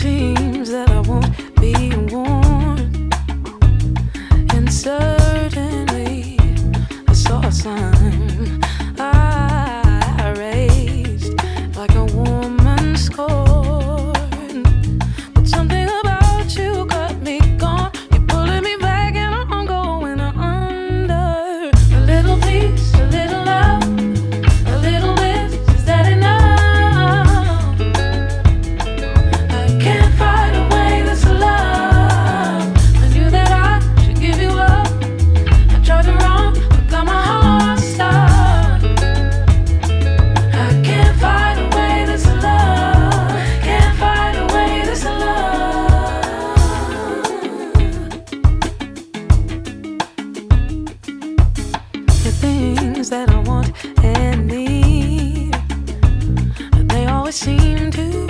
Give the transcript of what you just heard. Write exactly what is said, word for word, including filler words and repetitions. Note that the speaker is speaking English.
seems that I won't be warned. And certainly I saw a sign I raised like a woman scorned. But something about you got me gone. You're pulling me back and I'm going under. A little peace, a little love, a little bliss, is that enough? I can't fight away this love. I knew that I should give you up. I tried to run, but got my heart stuck. I can't fight away this love. Can't fight away this love. The things that I want and need, they always seem to